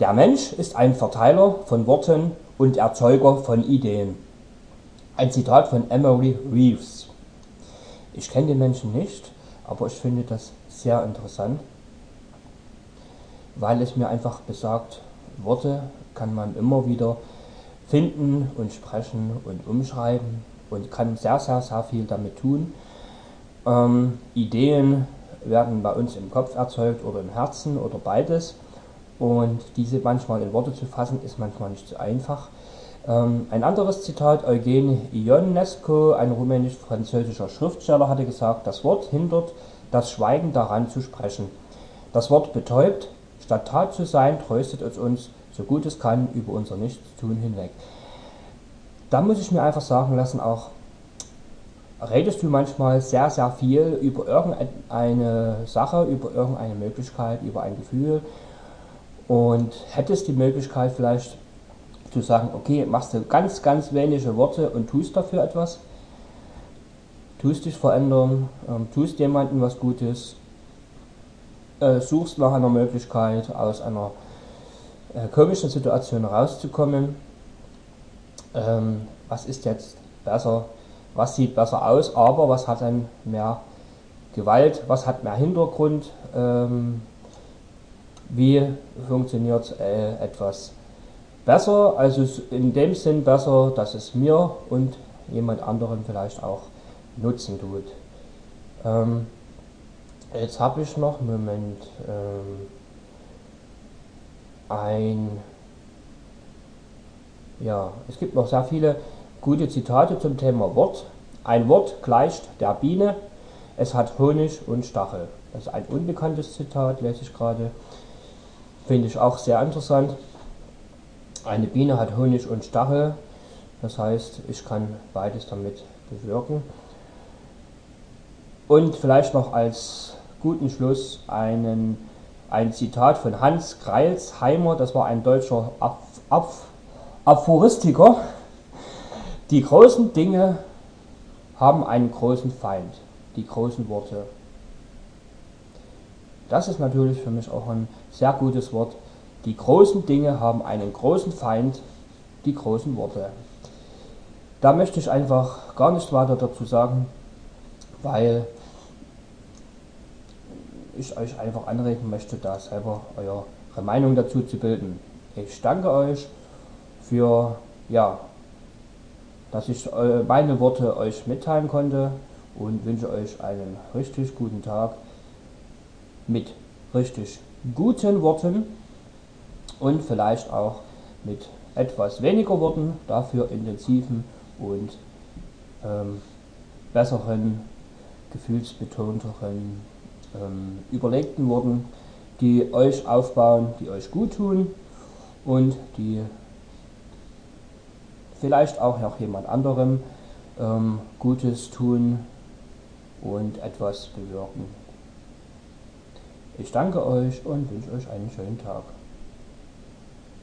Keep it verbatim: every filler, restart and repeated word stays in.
Der Mensch ist ein Verteiler von Worten und Erzeuger von Ideen. Ein Zitat von Emery Reeves. Ich kenne den Menschen nicht, aber ich finde das sehr interessant, weil es mir einfach besagt, Worte kann man immer wieder finden und sprechen und umschreiben und kann sehr, sehr, sehr viel damit tun. Ähm, Ideen werden bei uns im Kopf erzeugt oder im Herzen oder beides. Und diese manchmal in Worte zu fassen, ist manchmal nicht so einfach. Ähm, ein anderes Zitat, Eugen Ionescu, ein rumänisch-französischer Schriftsteller, hatte gesagt, das Wort hindert das Schweigen daran zu sprechen. Das Wort betäubt, statt Tat zu sein, tröstet es uns, so gut es kann, über unser Nichtstun hinweg. Da muss ich mir einfach sagen lassen, auch redest du manchmal sehr, sehr viel über irgendeine Sache, über irgendeine Möglichkeit, über ein Gefühl und hättest die Möglichkeit vielleicht zu sagen, okay, machst du ganz, ganz wenige Worte und tust dafür etwas, tust dich verändern, ähm, tust jemandem was Gutes, äh, suchst nach einer Möglichkeit, aus einer äh, komischen Situation rauszukommen. Ähm, was ist jetzt besser, was sieht besser aus, aber was hat dann mehr Gewalt, was hat mehr Hintergrund, ähm, wie funktioniert äh, etwas besser, also in dem Sinn besser, dass es mir und jemand anderem vielleicht auch Nutzen tut. Ähm, jetzt habe ich noch, Moment, ähm, ein, ja, es gibt noch sehr viele gute Zitate zum Thema Wort. Ein Wort gleicht der Biene, es hat Honig und Stachel. Das ist ein unbekanntes Zitat, lese ich gerade, finde ich auch sehr interessant. Eine Biene hat Honig und Stachel, das heißt, ich kann beides damit bewirken. Und vielleicht noch als guten Schluss einen, ein Zitat von Hans Greilsheimer, das war ein deutscher Aph Aph Aphoristiker. Die großen Dinge haben einen großen Feind, die großen Worte. Das ist natürlich für mich auch ein sehr gutes Wort. Die großen Dinge haben einen großen Feind, die großen Worte. Da möchte ich einfach gar nicht weiter dazu sagen, weil ich euch einfach anregen möchte, da selber eure Meinung dazu zu bilden. Ich danke euch für, ja, dass ich meine Worte euch mitteilen konnte und wünsche euch einen richtig guten Tag mit richtig guten Worten und vielleicht auch mit etwas weniger Worten, dafür intensiven und ähm, besseren, gefühlsbetonteren, ähm, überlegten Worten, die euch aufbauen, die euch gut tun und die vielleicht auch noch jemand anderem ähm, Gutes tun und etwas bewirken. Ich danke euch und wünsche euch einen schönen Tag.